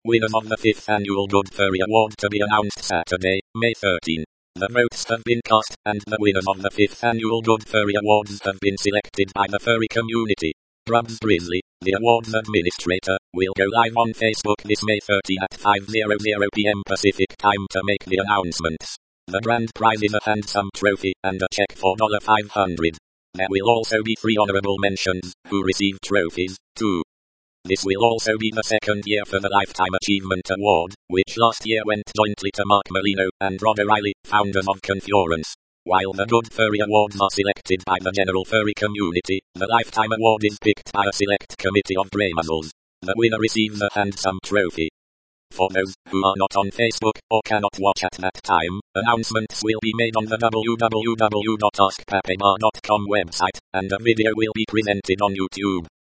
Winners of the 5th Annual Good Furry Award to be announced Saturday, May 13. The votes have been cast, and the winners of the 5th Annual Good Furry Awards have been selected by the furry community. Drubs Drizzly, the awards administrator, will go live on Facebook this May 30 at 5:00 p.m. Pacific time to make the announcements. The grand prize is a handsome trophy and a check for $500. There will also be 3 honorable mentions, who receive trophies, too. This will also be the 2nd year for the Lifetime Achievement Award, which last year went jointly to Mark Molino and Rod O'Reilly, founders of Confurence. While the Good Furry Awards are selected by the general furry community, the Lifetime Award is picked by a select committee of Braymuzzles. The winner receives a handsome trophy. For those who are not on Facebook or cannot watch at that time, announcements will be made on the www.askpapebar.com website, and a video will be presented on YouTube.